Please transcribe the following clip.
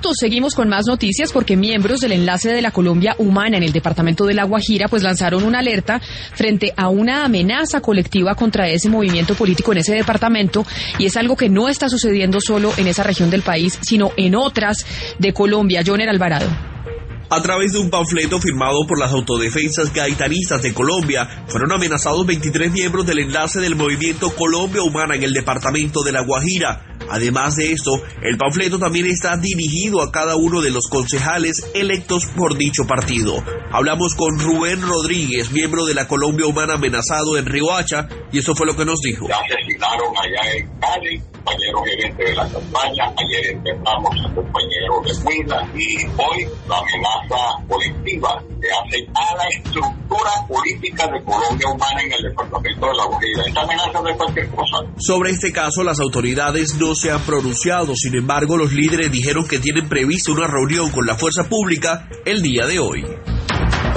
minutos seguimos con más noticias porque miembros del Enlace de la Colombia Humana en el departamento de La Guajira pues lanzaron una alerta frente a una amenaza colectiva contra ese movimiento político en ese departamento, y es algo que no está sucediendo solo en esa región del país, sino en otras de Colombia. Joner Alvarado. A través de un panfleto firmado por las autodefensas gaitanistas de Colombia, fueron amenazados 23 miembros del enlace del movimiento Colombia Humana en el departamento de La Guajira. Además de esto, el panfleto también está dirigido a cada uno de los concejales electos por dicho partido. Hablamos con Rubén Rodríguez, miembro de la Colombia Humana amenazado en Riohacha, y esto fue lo que nos dijo. Ya asesinaron allá en Cali, compañero gerente de la campaña, ayer enterramos a compañero de Huila, y hoy la amenaza colectiva se hace a la estructura política de Colombia Humana en el departamento de La Guajira. Esta amenaza no es cualquier cosa. Sobre este caso, las autoridades no se han pronunciado. Sin embargo, los líderes dijeron que tienen previsto una reunión con la fuerza pública el día de hoy.